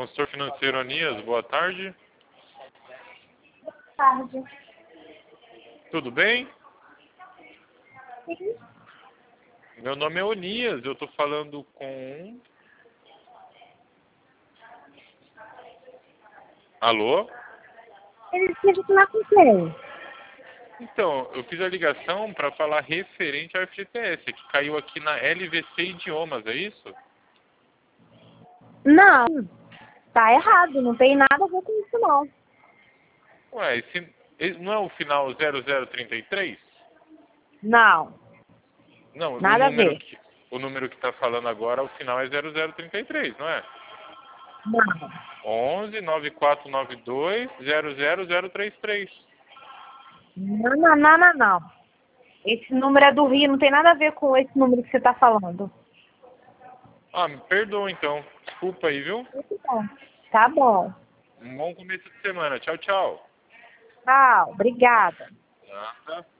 Consultor financeiro Anias, boa tarde. Boa tarde. Tudo bem? Sim. Meu nome é Onias, eu estou falando com... Alô? Ele precisa falar com quem? Então, eu fiz a ligação para falar referente ao FGTS, que caiu aqui na LVC Idiomas, é isso? Não, tá errado, não tem nada a ver com isso não. Ué, esse não é o final 0033? Não, Não, nada a ver. o número que está falando agora, o final é 0033, não é? Não. 11 9492 00033. Não, não, não, não, não. Esse número é do Rio, não tem nada a ver com esse número que você tá falando. Ah, me perdoa então. Desculpa aí, viu? Muito bom. Tá bom. Um bom começo de semana. Tchau, tchau. Tchau, obrigada. Nada.